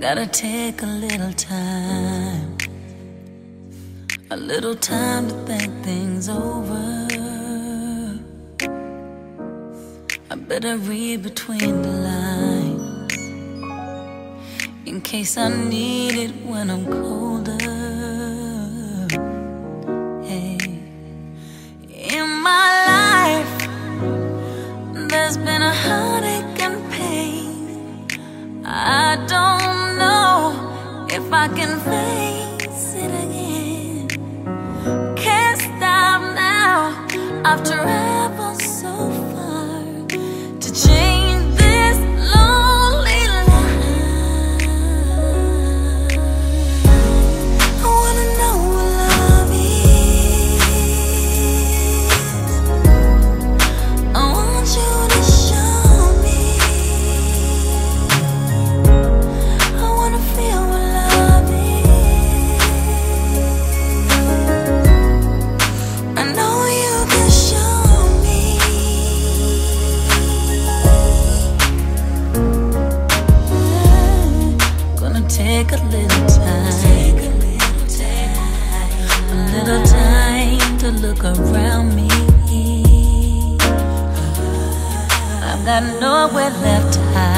Gotta take a little time to think things over. I better read between the lines in case I need it when I'm colder. Hey. In my life, there's been a heartache and pain. I don't know if I can face it again. Can't stop now. I've traveled so far to change this lonely life. I wanna know what love is. I want you to show me. I wanna feel what love is. I know you can show me. Gonna take a little time to look around me. I've got nowhere left to hide.